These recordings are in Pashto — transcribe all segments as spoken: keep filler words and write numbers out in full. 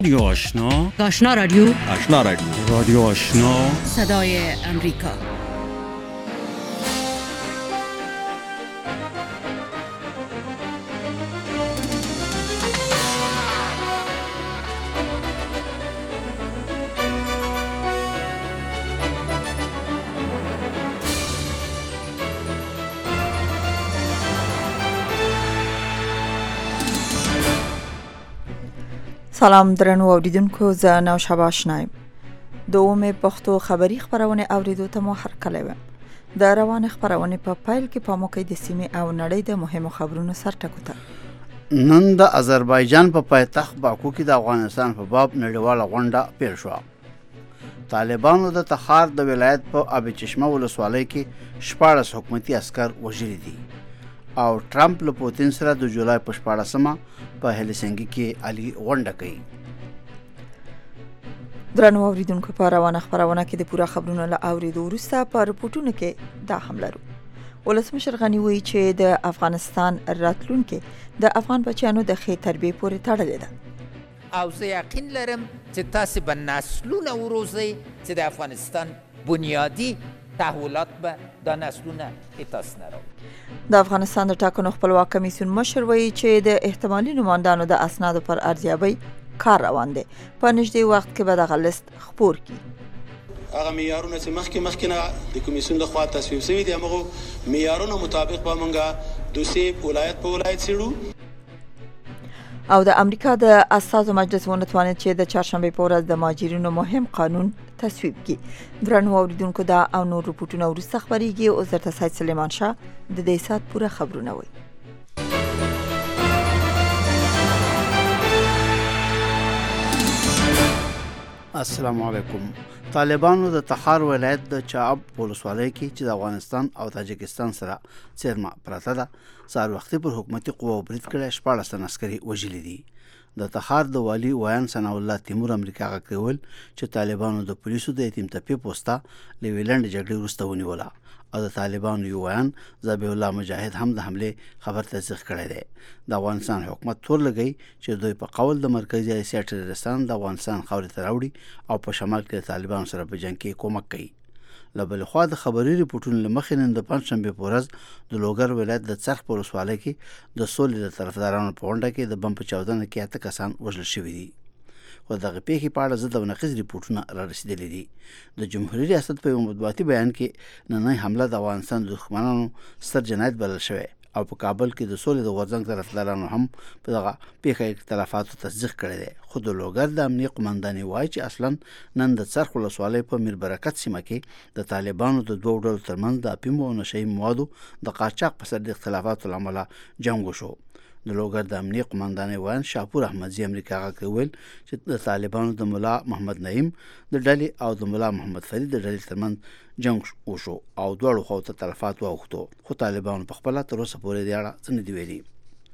رادیو آشنا آشنا رادیو آشنا رادیو رادیو آشنا صدای امریکا. سلام درنو اوریدونکو، زه نوشابه آشنا یم. د اومې پښتو خبری خبرونه اوریدو ته مو هرکلی وم. د روان خبرونه په پیل کې په موقع د سیمې او نړۍ د مهمو خبرونو سر ټکو ته. نن د آذربایجان په پایتخت باکو کې د افغانستان په باب نړیواله غونډه پیل شوه. طالبانو د تخار د ولایت په اب چشمه ولسوالۍ کې شپاړس حکومتي عسكر وژلي دي او ټرمپ له پوتین سره د جولای په شپاړسمه په هلسنګي کې علي غونډه کوي. درنو اوریدونکو، په روانه خبرونه کې د پوره خبرونو له اوریدو وروسته په رپورټونو کې دا هم لرو. ولسمشر غني وایي چې د افغانستان راتلونکي د افغان بچیانو د ښې تربیې پورې تړلې ده. او زه یقین لرم چې تاسو به نسلونه وروزئ چې د افغانستان بنیادی تحولات به دا نسلونه تاسو نه راوړي. د افغانستان د ټاکنو خپلواک کمیسیون مشر وایي چې د احتمالي نوماندانو د اسنادو پر ارزیابۍ کار روان دی. په نږدې وخت کې به دغه لیست خپور کړي. هغه معیارونه چې مخکې مخکې نه د کمیسیون لخوا تصویب شوي دي، هغه معیارونو مطابق به موږ دوسیې ولایت په ولایت څېړو. او د امریکا د استازو مجلس ونتوانید چې د چهارشنبې په ورځ د مهاجرینو مهم قانون تصویب کړي. درنو اوریدونکو، دا او نور رپورټونه وروسته خپریږي. اوس درته سید سلیمان شاه د دې سات پوره خبرونه وایي. السلام علیکم. طالبانو د تخار ولایت د چاب ولسوالۍ کې چې د افغانستان او تاجکستان سره څیرمه پراته ده سهار وختي پر حکومتي قواو برید کړی. شپاړس تن عسکري وژلي دي. د تخار د والي ویان ثناء الله تیمور امریکا غږول چې طالبانو د پولیسو د یتیم تپې پوسټه له ویلند جګړې وروسته ونیوله او د طالبانو یو ویان ذبیح الله مجاهد هم د حمله خبر تصدیق کړی دی. د افغانستان حکومت تور لګی چې دوی په قول د مرکزی اسیا ټیررستان د افغانستان خاورې ته راوړي او په شمال کې د طالبانو سره په جنگ کې کومک کوي. له بل خوا د خبري رپورټونو لمخې نن د پنځشنبه په ورځ د لوګر ولایت د څرخ په ولسوالۍ کې د سولې د طرفدارانو په غونډه کې د بم په چاودنه کې اته کسان وژل شوي دي. خو دغه پیښې په اړه ضد او نقیض رپورټونه را رسېدلي دي. د جمهوریت ریاست په یو مطبوعاتي بیان کې نننۍ حمله د افغانستان د دښمنانو ستر جنایت بلل شوی او په کابل کې د سولې د غورځنګ طرفدارانو هم په دغه پیښه اختلافاتو تصدیق کړی دی. خو د لوګر د امنیه قمندانۍ وایي چې اصلا نن د څرخ ولسوالۍ په میر برکت سیمه کې د طالبانو د دوو ډلو ترمنځ د اپیمو او نشه یي موادو د قاچاق په سر د اختلافاتو له امله جنګ وشو. د لوګر د امنیه قمندانۍ ویان شاپور احمدزي امریکا غږ ویل چې د طالبانو د ملا محمد نعیم د ډلې او د ملا محمد فرید د ډلې ترمنځ جنگ وشو او دواړو خواو ته تلفات واوښتو. خو طالبانو په خپله تر اوسه پورې دې اړه څه نه دي ویلي.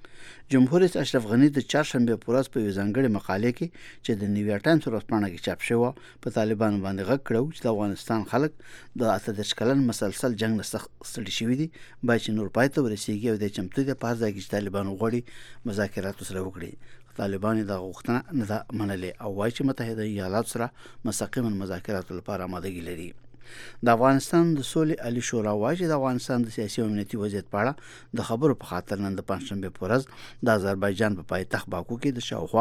جمهور رئیس اشرف غني د چهارشنبې په ورځ په یو ځانګړې مقالې کې چې د نیویارک ټایمز ورځپاڼه کې چاپ شوه په طالبانو باندې غږ کړو چې د افغانستان خلک د اته دېرش کلن مسلسل جنگ نه سخت ستړي شوي دي، باید چې نور پای ته ورسیږي او د چمتو دي په هر ځای کې چې طالبان غواړي مذاکرات سره وکړي. طالبان د غوښتنه نه ده منلې او وایي چې متحده ایالات سره مستقیما مذاکرات لپاره آمادګي لري. د افغانستان د سولې عالی شورا وایي چې د افغانستان د سیاسي او امنیتي وضعیت په اړه د خبرو په خاطر نن د پنځشنبې په ورځ د آذربایجان په پایتخت باکو کې د شاوخوا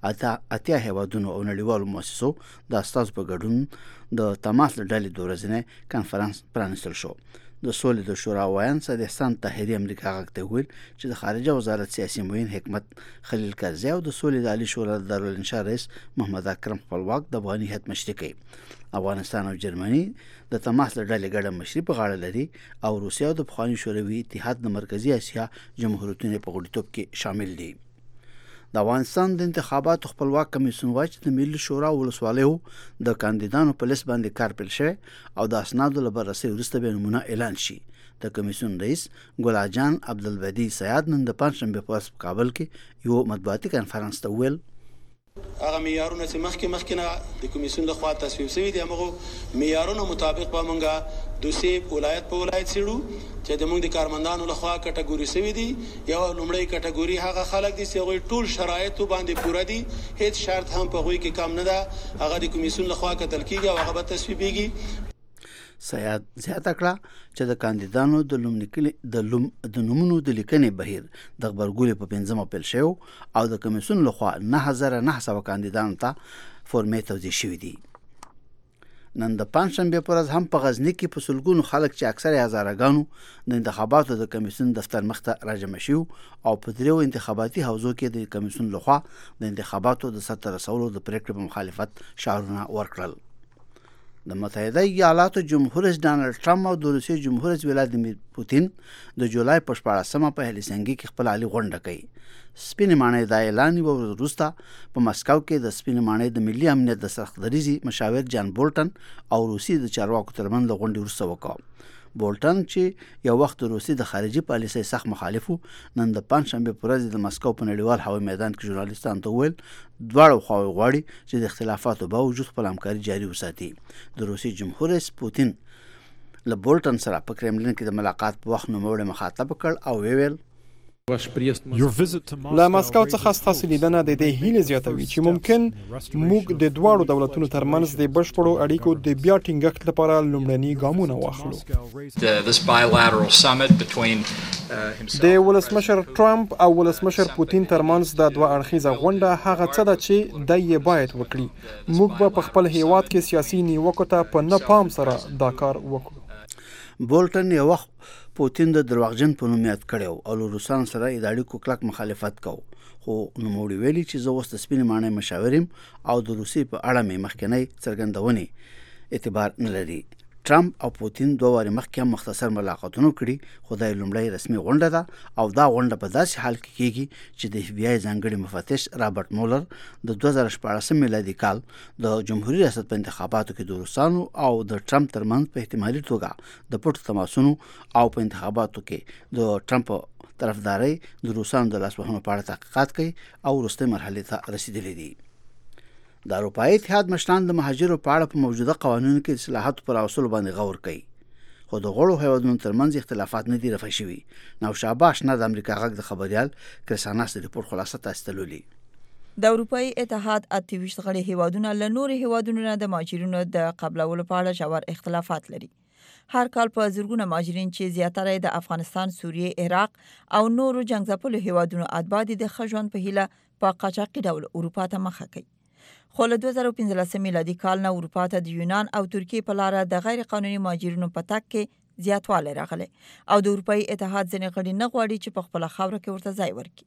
اتیا هیوادونو او نړیوالو مؤسسو د استازو په ګډون د تماس له ډلې د ورځنی کنفرانس پرانیستل شو. د سولې د شورا ویان سید احسان طاهري امریکا غږ ته ویل چې د خارجه وزارت سیاسي معین حکمت خلیل کرزي او د سولې د عالی شورا د دارالانشا رئیس محمد اکرم خپلواک د افغاني هیئت مشري کوي. افغانستان او جرمني د تماس له ډلې ګډه مشري په غاړه لري او روسیه او د پخواني شوروي اتحاد د مرکزي اسیا جمهوریتونو په غړیتوب کې شامل دي. د افغانستان د انتخاباتو خپلواک کمیسیون وایي چې د ملي شورا ولسوالیو د کاندیدانو په لیست باندې کار پیل شوی او د اسنادو له بررسۍ وروسته به نمونه اعلان شي. د کمیسیون رئیس ګل اجان عبدالبدی سیاد نن د پنځشنبې په ورځ په کابل کې یو مطبوعاتي کنفرانس ته وویل هغه معیارونه چې مخکې مخکې نه د کمیسیون لخوا تصویب شوي دي همغو معیارونو مطابق به موږ دوسیې ولایت په ولایت څېړو چې زموږ د کارمندانو لخوا کټګوري شوي دي. یو لومړی کټګوري هغه خلک دي چې هغوی ټول شرایطو باندې پوره دي، هیڅ شرط هم په هغوی کې کم نه ده، هغه د کمیسیون لخوا کتل کېږي او هغه به تصویبېږي. سیاد زیاته کړه چې د کاندیدانو د لوملیکلي د لوم د نومونو د لیکنې بهیر د خبرګولې په پنځمه پیل شوی او د کمیسیون لخوا نه هزار نه سوه کاندیدانو ته فورمې توزیع شوي دي. نن د پنجشنبې په ورځ هم په غزني کې په سلګونو خلک چې اکثر هزارهګانو د انتخاباتو د کمیسیون دفتر مخ ته راجمع شوي او په دریو انتخاباتي حوزو کې د کمیسیون لخوا د انتخاباتو د سرته رسولو د پریکړې په مخالفت شعارونه ورکړل. د متحده ایالاتو جمهور رئیس ډانلډ ټرمپ او د روسیې جمهور رئیس ولادیمیر پوتین د جولای په شپاړسمه په هلسنکي کې خپل عالي غونډه کوي. سپینې ماڼۍ دا اعلان یوه ورځ وروسته په مسکو کې د سپینې ماڼۍ د ملي امنیت د سختدریځي مشاور جان بولټن او روسیې د چارواکو ترمنځ د غونډې وروسته وکړ. بولټن چې یو وخت د روسیې د خارجي پالیسۍ سخت مخالف و، نن د پنجشنبې په ورځ د مسکو په نړیوال هوایي میدان کې ژورنالیستانو ته وویل دواړو خواوې غواړي چې د اختلافاتو باوجود خپل همکاري جاري وساتي. د روسیې جمهور رئیس پوتین له بولټن سره په کرملین کې د ملاقات په وخت نوموړی مخاطب کړ او ویل له مسکو څخه ستاسو لیدنه د دې هیله زیاتوي چې ممکن موږ د دواړو دولتونو ترمنځ د بشپړو اړیکو د بیا ټینګښت لپاره لومړني ګامونه واخلو. د ولسمشر ټرمپ او ولسمشر پوتین ترمنځ د دوه اړخیزه غونډه هغه څه ده چې د یې باید وکړي. موږ به په خپل هیواد کې سیاسي نیوکو ته په نه پام سره دا کار وکړو. بولټن یو وخت پوتین د درواغجن په نوم یاد کړی او له روسانو سره یې د اړیکو کلک مخالفت کو، خو نوموړي ویلي چې زه اوس د سپینې ماڼۍ مشاور یم او د روسیې په اړه مې مخکنۍ څرګندونې اعتبار نه لري. ټرمپ او پوتین دوه وارې مخکې هم مختصر ملاقاتونه کړي، خو دا یې لومړی رسمي غونډه ده او دا غونډه په داسې حال کې کېږي چې د اف بي آی ځانګړي مفتش رابرټ مولر د دوه زره شپاړسم میلادي کال د جمهوري ریاست په انتخاباتو کې د روسانو او د ټرمپ ترمنځ په احتمالي توګه د پټو تماسونو او په انتخاباتو کې د ټرمپ طرفداري د روسانو د لاسوهنو په اړه تحقیقات کوي او وروستۍ مرحلې ته رسیدلي دي. د اروپایي اتحاد مشران د مهاجرو په اړه په موجوده قوانینو کې د اصلاحاتو پر راوستلو باندې غور کوي، خو د غړو هیوادونو ترمنځ اختلافات نه دي رفع شوي. نوشابه اشنا د امریکا غږ د خبریال کرساناس د ریپورت خلاصه تاسو ته لولي. د اروپایي اتحاد اته ویشت غړي هیوادونه له نورو هیوادونو نه د مهاجرینو د قبلولو په اړه ژور اختلافات لري. هر کال په زرګونه مهاجرین چې زیاتره د افغانستان، سوریې، عراق او نورو جنگ ځپلو هیوادونو اتباع دي د ښه ژوند په هیله په قاچاقي ډول اروپا ته مخه کوي. خو له دوه زره پنځلسم میلادي کال نه اروپا ته د یونان او ترکیې په لاره د غیر قانوني مهاجرینو په تګ کې زیاتوالی راغلی او د اروپایي اتحاد ځینې غړي نه غواړي چې په خپله خاوره کې ورته ځای ورکړي.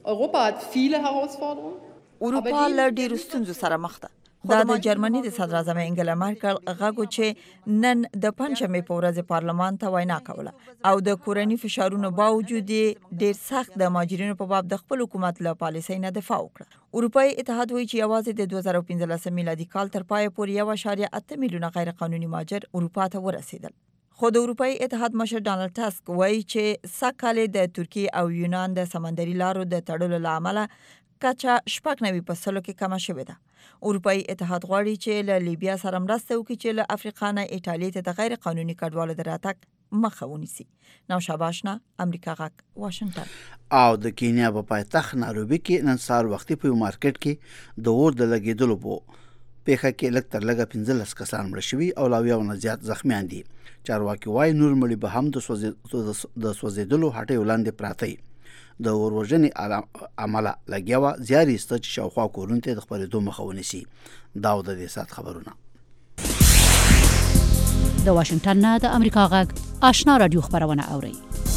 اروپا له ډېرو ستونزو سره مخ ده. دا د جرمني د صدراعظم انګلا مارکل غږ چې نن د پنجشنبې په ورځ پارلمان ته وینا کوله او د کورني فشارونو باوجود ډېر سخت د مهاجرینو په باب د خپل حکومت له پالیسۍ نه دفاع وکړه. اروپایي اتحاد وایي چې یوازې د دوه زره پنځلسم میلادي کال تر پایه پورې یو اعشاریه اته میلیونه غیر قانوني مهاجر اروپا ته ورسېدل. خو د اروپایي اتحاد مشر ډانلډ ټاسک وایي چې سږ کال د ترکیې او یونان د سمندري لارو د تړلو له امله کچه شپږ نوي په سلو کې کمه شوې ده. اروپایي اتحاد غواړي چې له لیبیا سره مرسته وکړي چې له افریقا نه ایټالیا ته د غیر قانوني کډوالو د راتګ مخه ونیسي. نوشابه اشنا، امریکا غږ، واشنگټن. او د کینیا په پایتخت نایروبي کې نن سهار وختي په مارکیټ کې د اور د لګېدلو په پیښه کې لږ تر لږه پنځلس کسان مړه شوي او لا اویاو نه زیات زخمیان دي. چارواکي وایي نور مړي به هم د سوځېدلو هټیو لاندې پراته وي. د اوروژنې عمله لګیا وه زیار ایسته چې شاوخوا کورونو ته د خپرېدو مخه ونیسي. دا و د دې ساعت خبرونه. د واشنګټن نه د امریکا غږ آشنا رادیو خبرونه اورئ.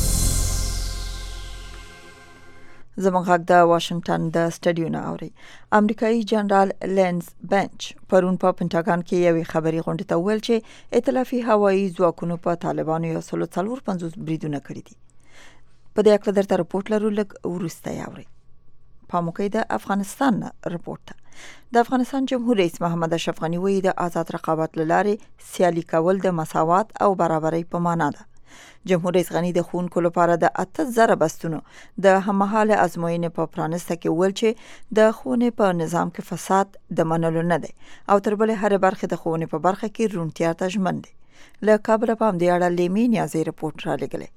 زموږ غږ د واشنګټن د سټډیو نه اورئ. امریکایي جنرال لینز بنچ پرون په پنټاګان کې یوې خبري غونډې ته وویل چې ائتلافي هوایي ځواکونو په طالبانو یو سل څلور پنځوس بریدونه کړي دي. په دې اړه درته رپورټ لرو، لږ وروسته یې اورئ. پاموکۍ د افغانستان نه رپورټ ته. د افغانستان جمهور رئیس محمد اشرف غني وایي د آزاد رقابت له لارې سیالي کول د مساوات او برابرۍ په معنا ده. جمهور رئیس غني د ښوونکو لپاره د اته زره بستونو د هممهاله ازموینې په پرانسته کې ویل چې د ښوونې په نظام کې فساد د منلو نه دی او تر بلې هرې برخې د ښوونې په برخه کې روڼتیا ته ژمن دی. له کابله په همدې اړه لیمې نیازۍ رپورټ رالیږلی.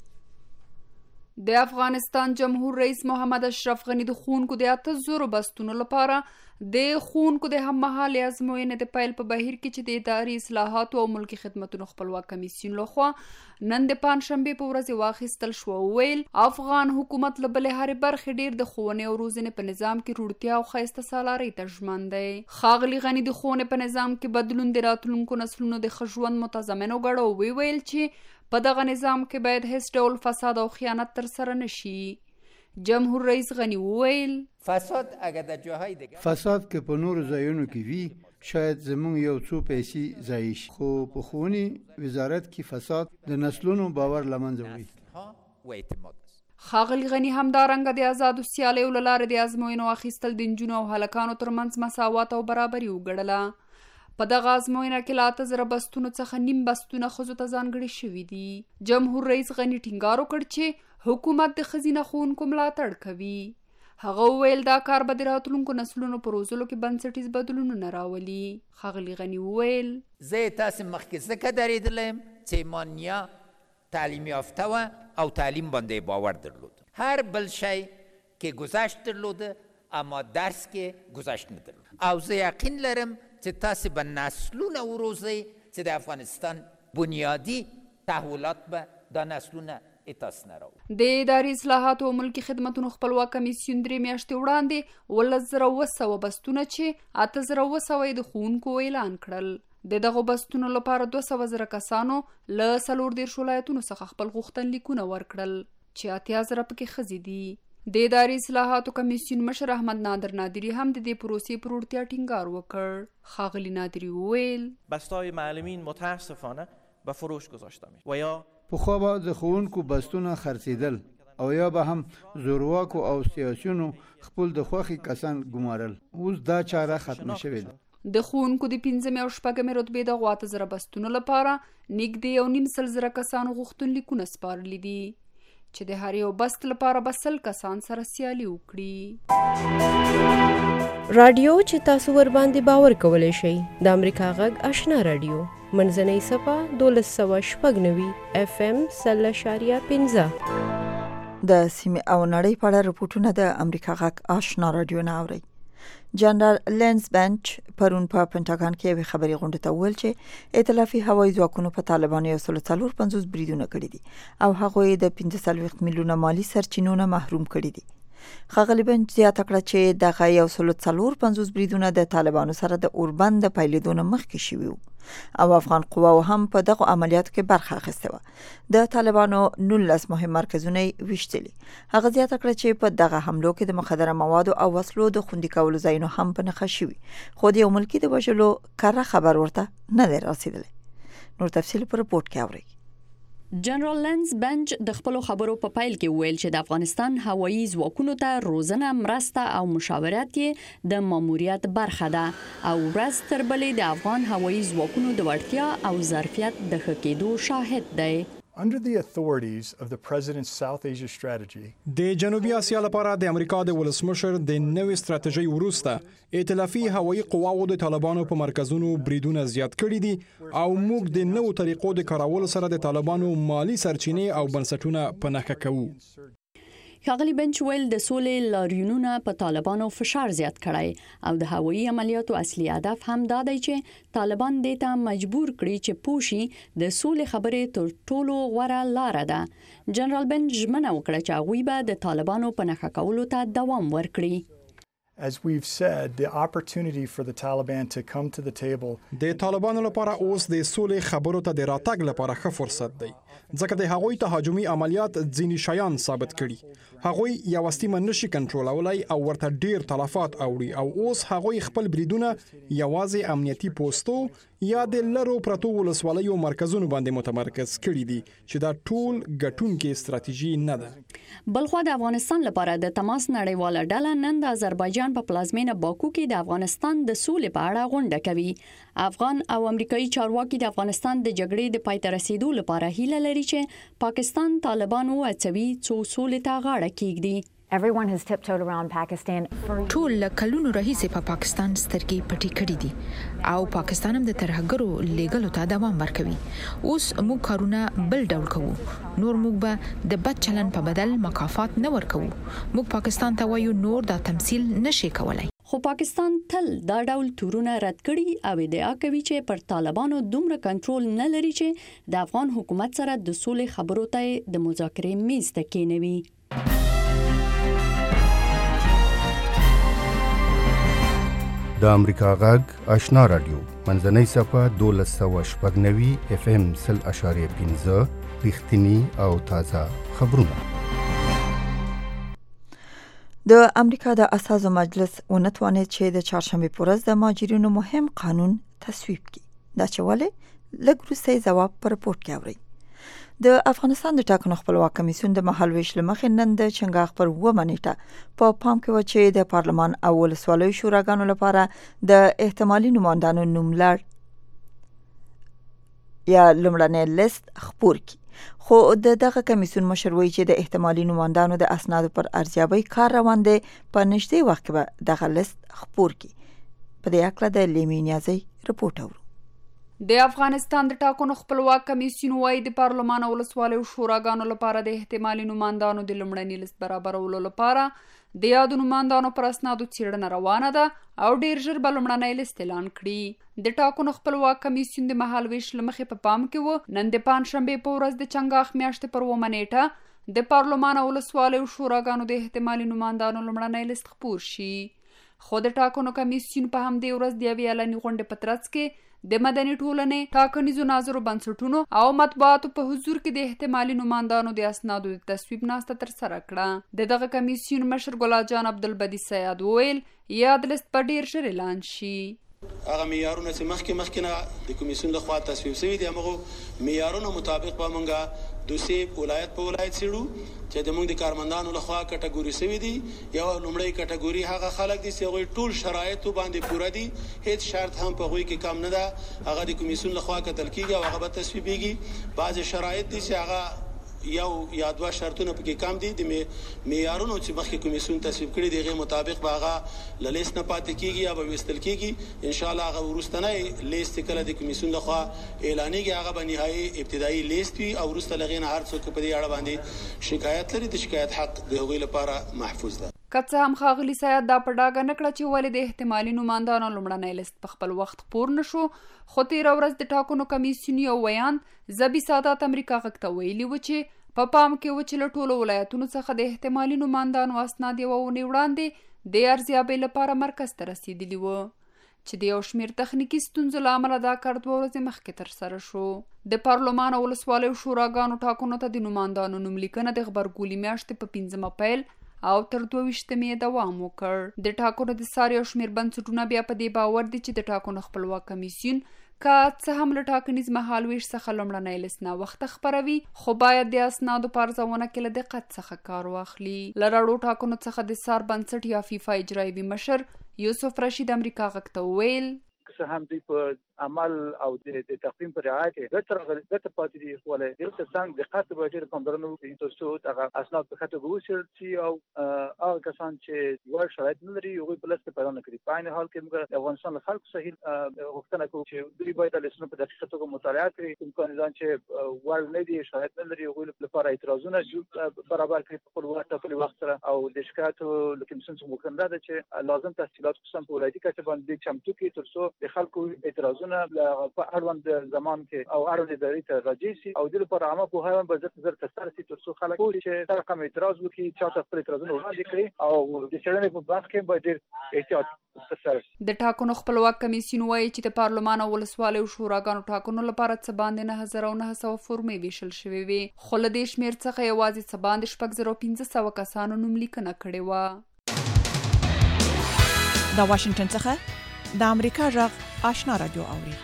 د افغانستان جمهور رئیس محمد اشرف غني د ښوونکو د اته زرو بستونو لپاره د ښوونکو د هممهالې ازموینې د پیل په بهیر کې چې د اداري اصلاحاتو او ملکي خدمتونو خپلواک کمیسیون لخوا نن د پنجشنبې په ورځ واخیستل شو، ویل افغان حکومت له بلې هرې برخې ډیر د ښوونې او روزنې په نظام کې روڼتیا او ښایسته سالارۍ ته ژمن دی. ښاغلي غني د ښوونې په نظام کې بدلون د راتلونکو نسلونو د ښه ژوند متضمن وګڼه او ویل چې په دغه نظام کې باید هیڅ ډول فساد او خیانت تر سره نشي. جمهور رئیس غني ویل فساد اگر در جاهای دیگه فساد که په نورو ځایونو کې وي شاید زمونږ یو څو پیسې ضایع شي، خو په ښوونې وزارت کې فساد د نسلونو باور له منځه وړي. ښاغلي غني همدارنګه د آزادو سیالیو له لارې د ازموینو اخیستل د نجونو او هلکانو ترمنځ مساوات او برابري وګڼله. په دغه ازموینه کې له اته زره بستونو څخه نیم بستونه ښځو ته ځانګړي شوي دي. جمهور رئیس غني ټینګار وکړ چې حکومت د ښځینه ښوونکو ملاتړ کوي. هغه وویل دا کار به د راتلونکو نسلونو په روزلو کې بنسټیز بدلونونه راولي. ښاغلي غني وویل زه تاسې مخکې ځکه درېدلی یم چې ما نیا تعلیم یافته وه او تعلیم باندې باور درلود. هر بل شی کې گذشت درلوده اما درس کې گذشت نه درلود او زه یقین لرم چې تاسې به نسلونه وروزئ چې د افغانستان بنیادی تحولات به دا نسلونه د اداري اصلاحاتو او ملکي خدمتونو خپلواک کمیسیون درې میاشتې وړاندې اوولس زره اوه سوه بستونه چې اته زره اوه سوه یې د ښوونکو اعلان کړل. د دغو بستونو لپاره دوه سوه زره کسانو له څلور دېرش ولایتونو څخه خپل غوښتنلیکونه ورکړل چې اتیا زره پکې ښځې دي. د اداري اصلاحاتو کمیسیون مشر احمد نادر نادري هم د دې پروسې پر وړتیا ټینګار وکړ. ښاغلي نادري وویل بستای معلمین متاسفانه به فروش گذاشته میشه و یا پخوا به د ښوونکو بستونه خرڅېدل او یا به هم زورواکو او سیاسیونو خپل د خوښې کسان ګمارل. اوس دا چاره ختمه شوې ده. د ښوونکو د پنځمې او شپږمې رتبې دغو اته زره بستونو لپاره نږدې یو نیم سل زره کسانو غوښتنلیکونه سپارلي دي چې د هر یو بست لپاره به سل کسان سره سیالي وکړي. رادیو چې تاسو ور باندې باور کولی شئ د امریکا غږ آشنا رادیو منځنۍ صفه دولس سوه شپږ نوي اف ام سل اشاریه پنځه. د سیمې او نړۍ په اړه رپورټونه د امریکا غږ آشنا رادیو نه اورئ. جنرال لینز بنچ پرون په پنټاګان کې یوې خبري غونډې ته وویل چې ائتلافي هوایي ځواکونو په طالبانو یو سل څلور پنځوس بریدونه کړي دي او هغوی د پنځه څلوېښت میلیونه مالي سرچینو نه محروم کړي دي. ښاغلي بنچ زیاته کړه چې دغه یو سل څلور پنځوس بریدونه د طالبانو سره د اوربند د پیلېدو نه مخکې شوي وو او افغان قواو هم په دغو عملیاتو کې برخه اخیستې وه. د طالبانو نولس مهم مرکزونه یې ویشتلي. هغه زیاته کړه چې په دغه حملو کې د مخدره موادو او وسلو د خوندي کولو ځایونه هم په نښه شوي، خو د یو ملکي د وژلو کره خبر ورته نه دی رسېدلی. نور تفصیل په رپورټ کې اورئ. جنرال لینز بنچ د خپل خبرو په پیل کې ویل چې د افغانستان هوایي ځواکونو ته روزنه، مرسته او مشاورت یې د ماموریت برخه ده او ورځ تر بلې د افغان هوایي ځواکونو د وړتیا او ظرفیت د ښه کېدو شاهد دی. Under the authorities of the President's South Asia strategy, د جنوبي اسیا لپاره د امریکا د ولسمشر د نوې ستراتیژۍ وروسته ائتلافي هوایي قواو د طالبانو په مرکزونو بریدونه زیات کړي دي او موږ د نوو طریقو د کارولو سره د طالبانو مالی سرچینې او بنسټونه په نښه کوو. ښاغلي بنچ ویل د سولې لاریونونه په طالبانو فشار زیات کړی او د هوایي عملیاتو اصلي هدف هم دا دی چې طالبان دې ته مجبور کړي چې پوشي د سولې خبرې تر ټولو غوره لاره ده. جنرال بنچ ژمنه وکړه چې هغوی به د طالبانو په نښه کولو ته دوام ورکړي. As we've said, the opportunity for the Taliban to come to the table. د طالبانو لپاره اوس د سولې خبرو ته د راتګ لپاره ښه فرصت دی، ځکه د هغوی تهاجمي عملیات ځینې شیان ثابت کړي. هغوی یو سیمه نشي کنټرولولای او ورته ډیر تلفات اوړي او اوس هغوی خپل بریدونه یوازې امنیتي پوسټو یا د لرو پرتو ولسوالیو مرکزونو باندې متمرکز کړي دي چې دا ټول ګټونکې ستراتیژي نه ده. بلخوا د افغانستان لپاره د تماس نړیواله ډله نن د آذربایجان په پلازمینه باکو کې د افغانستان د سولې په اړه غونډه کوي. افغان او امریکایي چارواکي د افغانستان د جګړې د پای ته رسیدو لپاره هیله لري چې پاکستان طالبانو اچوي څو سولې ته غاړه کېږدي. Everyone has tiptoed around Pakistan for ټول کلونو راهیسې په پا پاکستان سترګې پټې کړې دي او پاکستان هم د ترهګرو لیګلو ته دوام ورکوي. اوس موږ کارونه بل ډول کوو. نور موږ به د بد چلن په بدل مکافات نه ورکوو. موږ پاکستان ته وایو نور دا تمثيل نشي کولای. خو پاکستان تل دا ډول تورونه رد کړي او ادعا کوي چې پر طالبانو دومره کنټرول نه لري چې د افغان حکومت سره د سولې خبرو ته د مذاکرې میز ته کېنوي. د امریکا غږ آشنا رادیو منځنۍ صفه دولس سوه شپږ نوي اف ام سل اشاریه پنځه رښتینی او تازه خبرونه. د امریکا د اساسو مجلس ونتوانید چې د چهارشنبه په ورځ د مهاجرینو مهم قانون تصویب کړي. دا چې ولې لږ وروسته ځواب په رپورټ کې اورئ. د افغانستان د ټاکنو خپلواک کمیسیون د مهالویش لمخې نن د چنګاښ پر اوومه نیټه په پام کې و چې د پارلمان او ولسوالیو شوراګانو لپاره د احتمالي نمایندانو نوملړ یا لومړنی لیست خپور کړي. خو د دغه کمیسیون مشر وایي چې د احتمالي نمایندانو د اسنادو پر ارزیابۍ کار روان دی. په نږدې وخت کې به دغه لیست خپور کړي. په دې اړه د لیمي نیازی رپورټ اورو. د افغانستان د ټاکنو خپلواک کمیسیون وايي د پارلمان او ولسوالیو شوراګانو لپاره د احتمالي نمایندانو د لومړني لیست برابرولو لپاره د یادو نمایندانو پر اسنادو څېړنه روانه ده او ډیر ژر به لومړنی لیست اعلان کړي. د ټاکنو خپلواک کمیسیون د مهالویش لمخې په پام کې و نن د پنجشنبې په ورځ د چنګاښ میاشتې پر اوومه نیټه د پارلمان او ولسوالیو شوراګانو د احتمالي نمایندانو لومړنی لیست خپور شي. خو د ټاکنو کمیسیون په همدې ورځ د یوې اعلاني غونډې په ترڅ کې د مدني ټولنې، ټاکنیزو ناظرو بنسټونو او مطبوعاتو په حضور کې د احتمالي نمایندانو د اسنادو د تصویب ناسته ترسره کړه. د دغه کمیسیون مشر ګلال جان عبدالبدی سیاد وویل یاد لیست په ډیر ژر اعلان شي. هغه معیارونه چې مخکې مخکې نه د کمیسیون لخوا تصویب شوي دي هغه معیارونو مطابق به موږ دوسیب ولایت په ولایت څېړو چې د موږ د کارمندانو لخوا کټګوري شوي دي. یو لومړی کټګوري هغه خلک دي چې هغوی ټول شرایطو باندې پوره دي، هیڅ شرط هم په هغوی کې کم نه ده. هغه د کمیسیون لخوا کتل کېږي او هغه به تصویبېږي. بعضې شرایط دي چې هغه یو یا دوه شرطونه پکې کم دي. د معیارونو چې مخکې کمیسیون تصویب کړي د هغې مطابق به هغه له لیست نه پاتې کېږي یا به ویستل کېږي. انشاءالله هغه وروستنی لیست چې کله د کمیسیون لخوا اعلانېږي هغه به نهایي ابتدایي لیست وي او وروسته له هغې نه هر څوک په دې اړه باندې شکایت لري د شکایت حق د هغوی لپاره محفوظ ده. که څه هم ښاغلي سیاد دا په ډاګه نه کړه چې ولې د احتمالي نمایندانو لومړنی لیست په خپل وخت خپور نه شو، خو تېره ورځ د ټاکنو کمیسیون یو ویاند زبی سادات امریکا غږ ته ویلي و چې په پام کې و چې له ټولو ولایتونو څخه د احتمالي نمایندانو اسناد یوه اونۍ وړاندې د ارزیابۍ لپاره مرکز ته رسېدلي وو چې د یو شمېر تخنیکي ستونزو له امله دا کار دوه ورځې مخکې ترسره شو. د پارلمان او ولسوالیو شوراګانو ټاکنو ته د نمایندانو نوملیکنه د غبرګولي میاشتې په پنځمه پیل او تر دوه ویشتمې دوام وکړ. د ټاکنو د څار یو شمېر بنسټونه بیا په دې باور دي چې د ټاکنو خپلواک کمیسیون که څه هم له ټاکنیز مهالویش څخه لومړنی لیست ناوخته خپروي، خو باید د اسنادو په ارزونه کې له دقت څخه کار واخلي. له رړو ټاکنو څخه د سار بنسټ یا فیفا اجرایوي مشر یوسف رشید امریکا غږ ته وویل څه هم دوی په عمل او د تقویم پر رعایت کې ګټه راغلې ګټه پاتې دي، خو له دې څخه دقت به ډېر پاملرنه وکړي تر څو هغه اسناد په خاطر وشل چې او هغه کسان چې یو شرایط نه لري هغوی په لسته پیدا نه کړي. په عین حال کې موږ د افغانستان له خلکو صحیح غوښتنه کوو چې دوی باید د لیستونو په دقیقه توګه مطالعه کړي. کوم کاندیدان چې وړ نه دي، شرایط نه لري، هغوی لپاره اعتراضونه برابر کړي په خپل وخت ټاکلي وخت سره. او د شکایتو له کمیسیون څخه غوښتنه ده چې لازم تفصیلات خصوصا په ولایتي کچه باندې چمتو کړي تر څو د خلکو اعتراضونه په اړوند زمان کې او اړوند ادارې ته راجع شي او د لپاره عامه پوهاوی به زر زر ترسره شي تر څو خلک پوه شي چې هر رقم اعتراض وکړي چا ته خپل اعتراضونه وړاندې کړي او د څېړنې په بحث کې به ډېر احتیاط ترسره شي. د ټاکنو خپلواک کمیسیون وایي چې د پارلمان او ولسوالیو شوراګانو ټاکنو لپاره څه باندې نه هزار او نه سوه فورمې ویشل شوې وې، خو له دې شمېر څخه یوازې څه باندې شپږ زره پنځه سوه کسانو نوملیکنه کړې وه. د واشنګټن څخه د امریکا غږ آشنا رادیو اوري.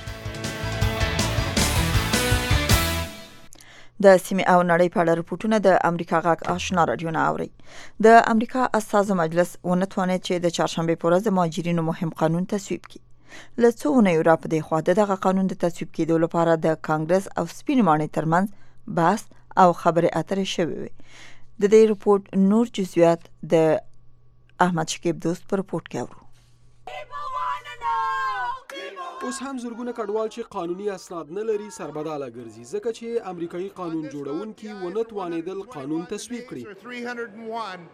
د سیمې او نړۍ په اړه رپورټونه د امریکا غږ آشنا رادیو نه اوري. د امریکا اساسو مجلس ونتوانید چې د چهارشنبې په ورځ د مهاجرینو مهم قانون تصویب کړي. له څو اونیو راپدې خوا دغه قانون د تصویب کېدو لپاره د کانګرس او سپین ماڼۍ ترمنځ بحث او خبرې اترې شوې وي. د دې رپورت نور جزئیات د احمد شکیب دوست پر رپورت کې اورو. اوس هم زرګونه کډوال چې قانوني اسناد نه لري سربداله ګرځي ځکه چې امریکایي قانون جوړونکي ونه توانېدل قانون تصویب کړي.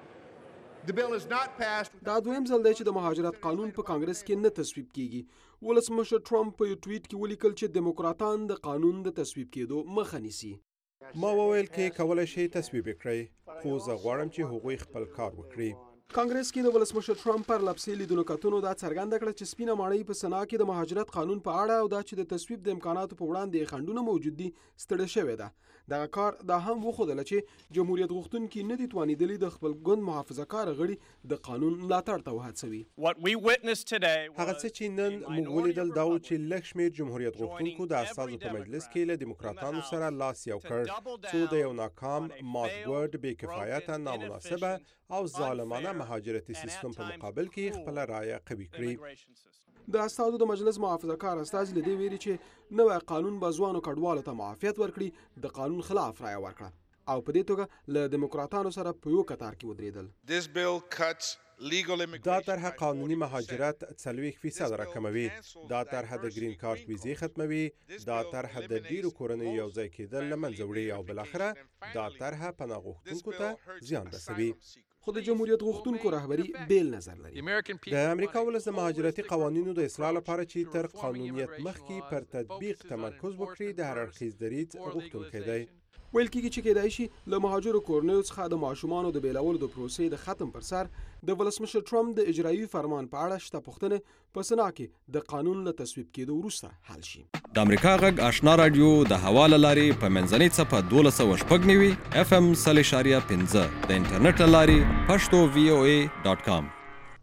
دا دویم ځل دی چې د مهاجرت قانون په کانګرس کې نه تصویب کیږي. ولسمشر ټرمپ په یو ټویټ کې ولیکل چې دیموکراتان د قانون د تصویب کېدو مخه نیسي. ما وویل کې کولای شي تصویب کړئ خو زه غواړم چې هغوی خپل کار وکړي. کانګرس کې د ولسمشر ټرمپ پر لپسې لیدونو کتونو دا څرګنده کړه چې سپینه ماڼۍ په سنا کې د مهاجرت قانون په اړه او دا چې د تصویب د امکاناتو په وړاندې خنډونه موجود دي ستړی شوې ده. دغه کار دا هم وښودله چې جمهوریت غوښتونکي نه دي توانېدلي د خپل ګوند محافظه‌کاره غړي د قانون ملاتړ ته وهڅوي. هغه څه چې نن موږ ولیدل دا و چې لږ شمېر جمهوریت غوښتونکو د استازو په مجلس کې له دیموکراتانو سره لاس یو کړ څو د یو ناکام مات ګوډ بې کفایته نامناسبه او ظالمانه مهاجرتي سیستم په مقابل کې خپل رایه قوي کړي. د استازو د مجلس محافظه‌کار استازي له دې ویري چې نوی قانون به ځوانو کډوالو ته معافیت ورکړي د قانون خلاف رایه ورکړه او په دې توګه له دیموکراتانو سره په یو کتار کې ودرېدل. دا طرحه قانوني مهاجرت څلوېښت فیصد راکموي. دا طرحه د گرین کارت ویزې ختموي. دا طرحه د ډیرو کورنیو یو ځای کېدل له منځه وړي او بالاخره دا طرحه پناه غوښتونکو ته زیان رسوي. خو د جمهوریت غوښتونکو رهبري بیل نظر لري. د امریکا ولس د مهاجرتي قوانینو د اصلاح لپاره چې تر قانونیت مخکې پر تطبیق تمرکز وکړي د هر اړخیز دریځ غوښتونکی دی. ویل کېږي چې کېدای شي له مهاجرو کورنیو څخه د ماشومانو د بیلولو د پروسې د ختم پر سر د ولسمشر ټرمپ د اجرایي فرمان په اړه شته پوښتنې په سنا کې د قانون له تصویب کېدو وروسته حل شي. د امریکا غږ آشنا رادیو د حواله لارې په منځنۍ څپه دولس سوه شپږ نوي اف ام سل اشاریه پنځه د انټرنیټ له لارې پښتو وی او ای ډاټ کام.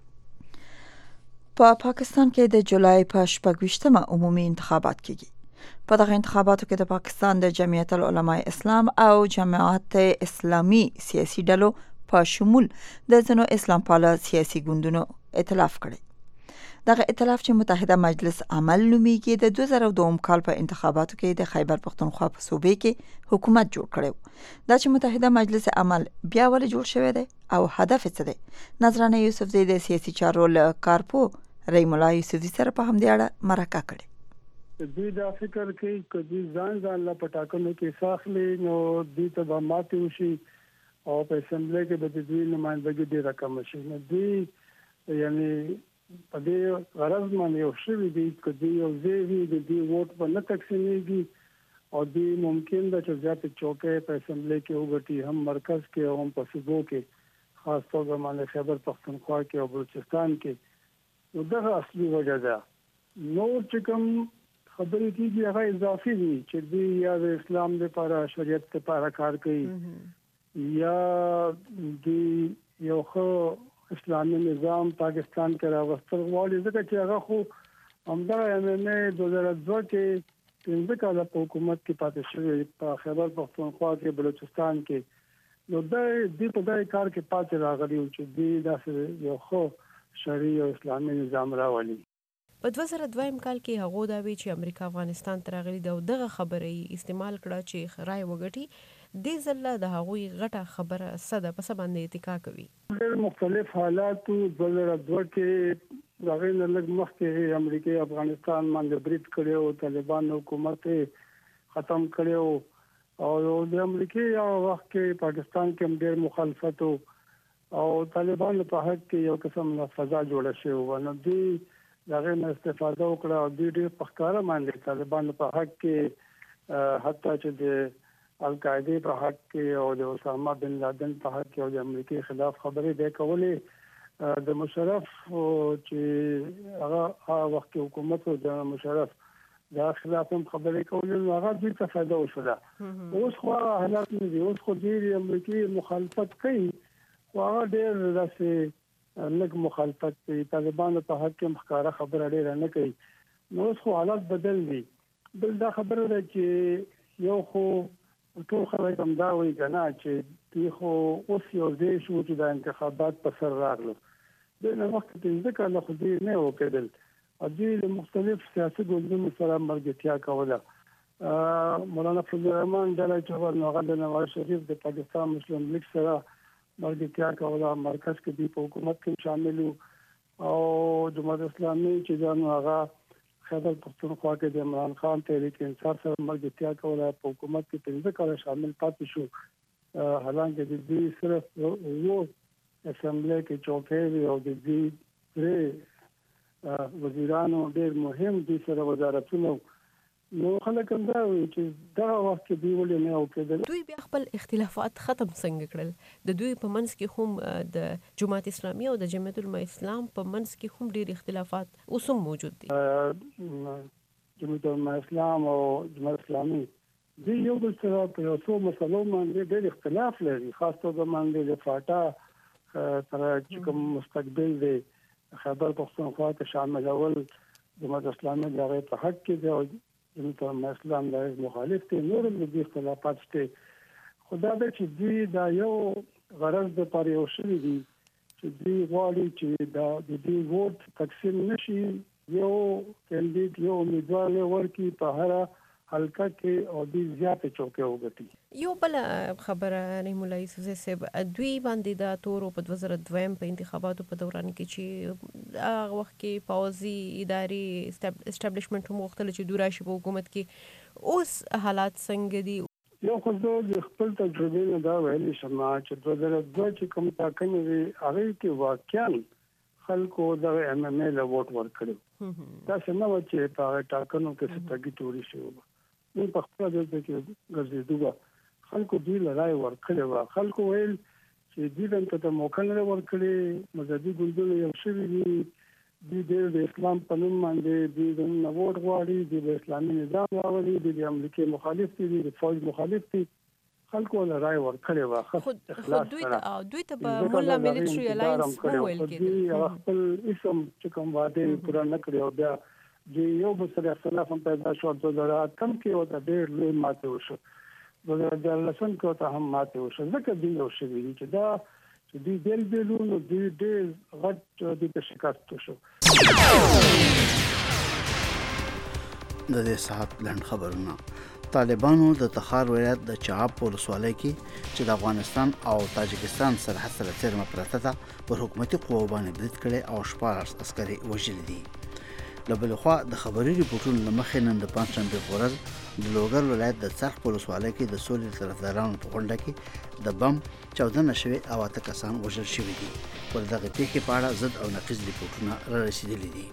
په پاکستان کې د جولای په شپږ ویشتمه عمومي انتخابات کېږي. په دغه انتخاباتو کې د پاکستان د جمعیت العلماء اسلام او جماعت اسلامي سیاسي ډلو په شمول د ځینو اسلام پاله سیاسي ګوندونو ائتلاف کړی. دغه ائتلاف چې متحده مجلس عمل نومیږي د دوه زره دوه کال په انتخاباتو کې د خیبر پختونخوا په صوبې کې حکومت جوړ کړی. دا چې متحده مجلس عمل بیا ولې جوړ شوی دی او هدف څه دی؟ نظرانه یوسفزی د سیاسي چارو له کارپو رحیم الله یوسفزی سره په همدې اړه مرکه کړې. دوی دا فکر کوي چې دوی ځان ځان له پټاکنو کې ساخلي نو دوی ته به ماتې وشي او په اسمبلی کې به دوی نمائندګي ډېره کم شي. نو دوی یعنی په دې غرض باندې یو شوي دي چې دوی یو ځای وي د دوی ووټ به نه تقسیمېږي او دوی ممکن ده چې زیاتې چوکۍ په اسمبلی کې وګټي هم مرکز کې او هم په صوبو کې خاص توګه باندې خیبر پختونخوا کې او بلوچستان کې. نو دغه اصلي وجه ده. نور چې کوم خبرې کېږي هغه اضافي دي چې دوی یا د اسلام لپاره شریعت لپاره کار کوي یا دوی یو ښه اسلامي نظام پاکستان کې راوستل غواړي ځکه چې هغه خو همدغه ایم ایم اے دوه زره دوه کې پنځه کاله په حکومت کې پاتې شوی په خیبر پختونخوا کې بلوچستان کې. نو دا دوی په دغه کار کې پاتې راغلي چې دوی داسې یو ښه شرعي او اسلامي نظام راولي. په دوه زره دوه کال کې هغه دا وی چې امریکا افغانستان ته راغلي دا دغه خبرې استعمال کړه چې رای وګټي د زله د هغوی غټه خبره صده په سباندې اتکا کوي. ډېر مختلف حالات دوه زره دوه کې راغلي لږ مخکې امریکا افغانستان باندې برید کړی او طالبان حکومت ختم کړی او د امریکا یو وخت کې پاکستان کې هم ډېر مخالفت او طالبان په حق کې یو قسم فضا جوړه شوې و. نو دوی دغه نه استفاده وکړه او دوی ډېر په ښکاره باندې طالبان په حق کې حتی چې د القاعده په حق کې او د اسامه بن لادن په حق کې او د امریکای خلاف خبرې دی کولې. د مشرف چې هغه هغه وخت حکومت او د مشرف د خلاف هم خبرې کولې نو هغه دوی ته فایده وشوله. اوس خو حالات نه دي. اوس خو دوی امریکای مخالفت کوي خو هغه ډېر داسې لږ مخالفت کوي. طالبانو په حق کې مخکاره خبره ډېره نه کوي. نو اوس خو حالات بدل دي. بل دا خبره ده چې یو خو ټول خلک هم دا وایي که نه چې دوی خو اوس یو ځای شو چې دا انتخابات په سر راغلو. دوی نه مخکې پنځه کاله خو دوی نه وکړل او دوی د مختلف سیاسي ګوندونو سره ملګرتیا کوله مولانا فضل الرحمن ډله چې هغه د نواز شریف د پاکستان مسلم لیگ سره مرګتیا کوله، مرکز کې دی په حکومت کې شامل او جماعت اسلامي چې ځان هغه خیبر پختونخوا کې د عمران خان تحریک انصاف سره مرګتیا کوله، په حکومت کې پنځه کاله شامل پاتې شو. حالانکه د دې صرف یو اسمبلی کې چوکۍ او د دې درې وزیرانو ډېر مهم دي سره وزارتونو، نو خلک هم دا وایي چې دا وخت کې دوی ولې نه وکړل. دوی بیا خپل اختلافات ختم څنګه کړل؟ د دوی په منځ کې هم د جماعت اسلامي او د جمعیت العلماء اسلام په منځ کې هم ډېر اختلافات اوس هم موجود دي. جمعیت العلماء اسلام او جماعت اسلامي دوی یو بل سره په یو څو مسلو باندې ډېر اختلاف لري، خاص توګه باندې د فاټا سره چې کوم مستقبل دی خیبر پختونخوا ته شاملول جماعت اسلامي د هغې په حق کې دی او جمعیت العلماء اسلام د مخالف دي. نور هم د دې اختلافات شته، خو دا ده چې دوی دا یو غرض دپاره یو شوي دي چې دوی غواړي چې دا د دې ووټ تقسیم نشي، یو کاندید یو امیدوار ورکړي په هره حلقه کې او دوی زیاتې چوکۍ وګټي. یو بل خبره نعیم الله یوسفزی صاحب، دوی باندې دا تورو په دوه زره دویم په انتخاباتو په دوران کې چې هغه وخت کې پوځي ادارې اسټابلیشمنټ هم غوښتل چې دوی راشي په حکومت کې، اوس حالات څنګه دي؟ یو خو زه د خپل تجربې نه دا ویلی شم چې دوه زره دوه چې کوم ټاکنې وي هغې کې واقعا خلکو دغه ایم ایم ای له ووټ ورکړی، داسې نه وه چې په هغه ټاکنو کې څه تګي ټوري شوي وه. موږ په خپله دلته کې ګرځېدو به خلکو دوی له رایې ورکړې وه. خلکو ویل چې دوی دلته ته موقع نه ده ورکړې، مذهبي ګوندونه یو شوي دي، دوی ډېر د اسلام په نوم باندې دوی دننه ووټ غواړي، دوی د اسلامي نظام راولي، دوی د امریکې مخالف دي، دوی د فوج مخالف دي. خلکو له رایې ورکړې وه ښه اخلاص سره. دوی ته به مولا ملیټري الاینس وویل کېدل، دوی هغه خپل اسم چې کوم وعدې پوره نه کړې او بیا د یو بل سره اختلاف هم پیدا شو. دوه زره اتم کې ورته ډېر لوی ماتې وشو، دوه زره دیارلسم کې ورته هم ماتې وشو، ځکه دوی یو شوي دي چې دا چې دوی بېل بېل وو نو دوی ډېر غټ دوی ته شکست وشو. د دې ساعت لنډ خبرونه. طالبانو د تخار ولایت د چاب په ولسوالۍ کې چې د افغانستان او تاجکستان سرحد سره څیرمه پرته ده پر حکومتي قواو باندې برید کړی او شپاړس عسکري وژلي دي. له بلې خوا د خبري ریپورټونو له مخې نن د پنجشنبې په ورځ د لوګر ولایت د څرخ په ولسوالۍ کې د سولې طرفدارانو په غونډه کې د بم چاودنه شوې او اته کسان وژل شوي دي. پر دغه پیښې په اړه ضد او نقیض ریپورټونه را رسېدلي دي.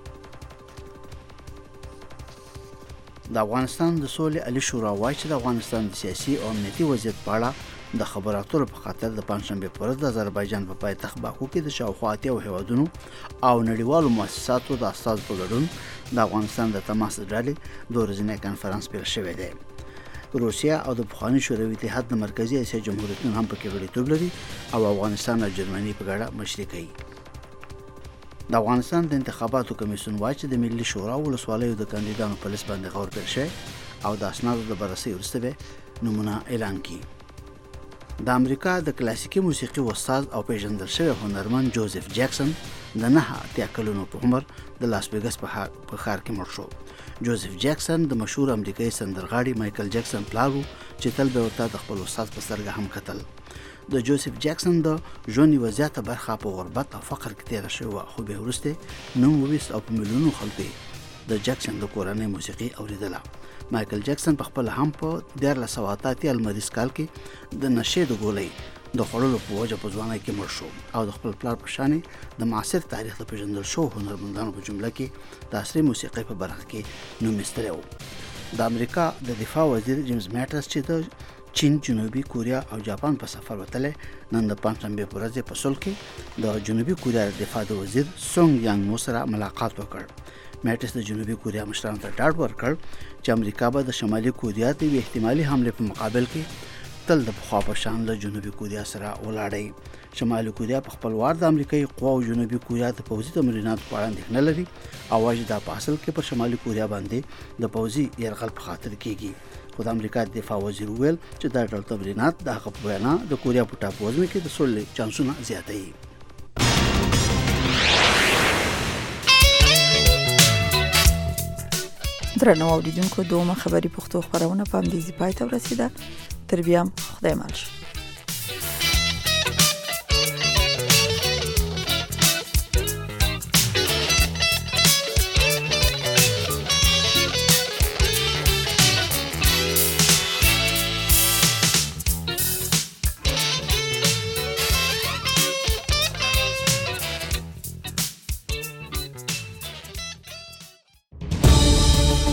د افغانستان د سولې علي شورا وایي چې د افغانستان د سیاسي او امنیتي وضعیت په اړه د خبرو اترو په خاطر د پنجشنبې په ورځ د آذربایجان په پایتخت باکو کې د شاوخوا اتیاو هیوادونو او نړیوالو مؤسساتو د استازو په ګډون د افغانستان د تماس ډلې د ورځني کنفرانس پیل شوی دی. روسیا او د پخواني شوروي اتحاد د مرکزي اسیا جمهوریتونو هم پکې غړیتوب لري او افغانستان او جرمني په ګډه مشري کوي. د افغانستان د انتخاباتو کمیسیون وایي چې د ملي شورا ولسوالیو د کاندیدانو په لیست باندې غور پیل شوی او د اسنادو د بررسۍ وروسته به نومونه اعلان کړي. د امریکا د کلاسیکي موسیقي استاد او پیژندل شوی هنرمند جوزف جیکسن د نه اتیا کلونو په عمر د لاس ویګس په ښار کې مړ شو. جوزف جیکسن د مشهور امریکایي سندرغاړي مایکل جیکسن پلار و چې تل به ورته د خپل استاد په سترګه هم کتل. د جوزف جیکسن د ژوند یوه زیاته برخه په غربت او فقر کې تېره شوې وه، خو بیا وروسته نوم وویست او په میلیونونو خلکو د جیکسن د کورنۍ موسیقي اورېدله. مایکل جیکسن په خپل هم په دیارلس سوه اته اتیا لمریز کال کې د نشې د ګولۍ د خوړلو په وجه په ځوانۍ کې مړ شو او د خپل پلار په شانې د معاصر تاریخ د پیژندل شوو هنرمندانو په جمله کې د عصري موسیقۍ په برخه کې نوم ایستلی و. د امریکا د دفاع وزیر جیمز میټرس چې د چین، جنوبي کوریا او جاپان په سفر وتلی، نن د پنجشنبې په ورځ په سول کې د جنوبي کوریا د دفاع د وزیر سونګ یانګ مو سره ملاقات وکړ. میټرس د جنوبي کوریا مشرانو ته ډاډ ورکړ چې امریکا به د شمالي کوریا د یوې احتمالي حملې په مقابل کې تل د پخوا په شان له جنوبي کوریا سره ولاړی. شمالي کوریا په خپل وار د امریکایي قواو جنوبي کوریا د پوځي تمریناتو په اړه اندېښنه لري او وایي دا په اصل کې پر شمالي کوریا باندې د پوځي یرغل په خاطر کېږي. خو د امریکا د دفاع وزیر وویل چې دا ډول تمرینات د هغه په وینا د کوریا په ټاپووزمه کې د سولې چانسونه زیاتوي. درنو اوریدونکو دومره خبري پښتو خبرونه په همدې ځای ته ورسیده. تر بیا خدای مل شه.